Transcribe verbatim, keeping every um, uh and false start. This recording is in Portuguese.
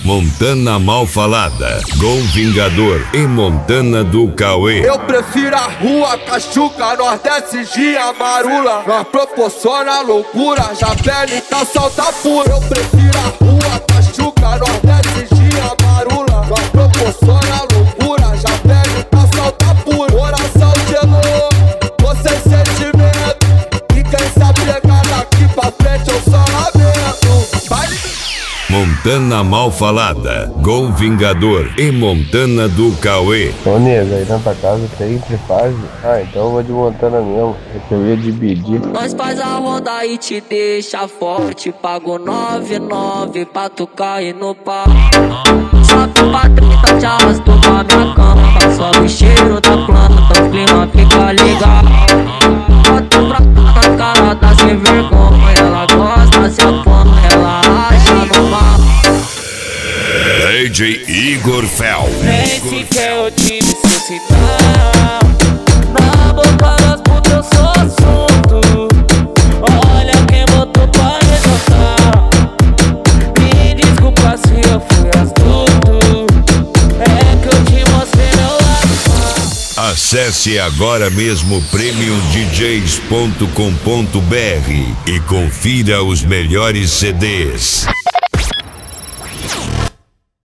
Montana Mal Falada, Gol Vingador e Montana do Cauê. Eu prefiro a rua, Cachuca, Nordeste de Amarula. Nós proporciona loucura, já pele tá salta pura. Eu prefiro a rua, Cachuca, Nordeste de Amarula. Nós proporciona loucura, já pele tá salta pura. Coração gelou, você sentimento. E quem sabe pegar daqui pra frente eu só lamento. Vai. Montana Mal Falada, Gol Vingador e Montana do Cauê. Ô nego, aí na tua casa tem trifase? Ah, então eu vou de Montana mesmo, é que eu ia dividir. Nós faz a ronda e te deixa forte. Pago nove nove pra tu cair no pau. Sobe pra trinta, te arrasto pra minha cama. Sobe o cheiro da planta, o clima fica legal. Bota pra cá na cara, tá sem vergonha. Ela gosta, se apanha, ela acha no mal. D J Igor Fel. Esse que eu te ressuscitar. Na boca das putas eu sou assunto. Olha quem botou pra resoltar. Me desculpa se eu fui astuto. É que eu te mostrei meu lado. Acesse agora mesmo premium d js ponto com ponto b r e confira os melhores C Ds.